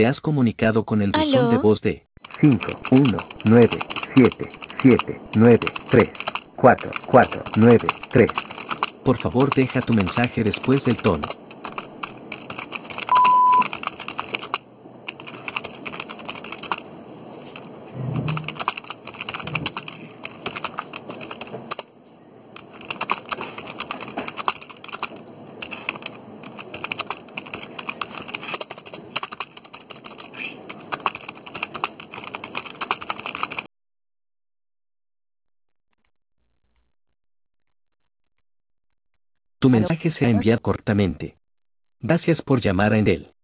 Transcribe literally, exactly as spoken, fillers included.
Te has comunicado con el buzón de ¿Aló? voz de cinco uno nueve siete siete nueve tres cuatro cuatro nueve tres. Por favor, deja tu mensaje después del tono. Tu mensaje se ha enviado cortamente. Gracias por llamar a Enel.